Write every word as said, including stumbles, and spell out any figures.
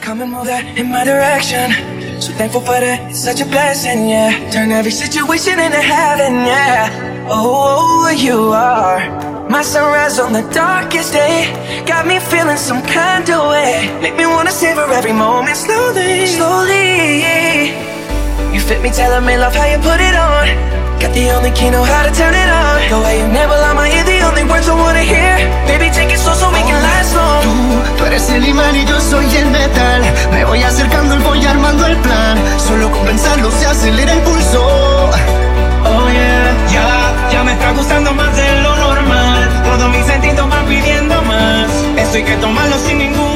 Come and move that in my direction. So thankful for that, it's such a blessing, yeah. Turn every situation into heaven, yeah. Oh, you are my sunrise on the darkest day. Got me feeling some kind of way. Make me wanna savor every moment slowly, slowly. You fit me, telling me love how you put it on. Got the only key, know how to turn it on. The way you never lie my ear, the only words I wanna hear. Baby, take it slow so we can last long. Tú, tú eres el imán y yo soy el metal. Me voy acercando y voy armando el plan. Solo con pensarlo se acelera el pulso. Oh yeah. Ya, ya me está gustando más de lo normal. Todos mis sentidos van pidiendo más. Esto hay que tomarlo sin ningún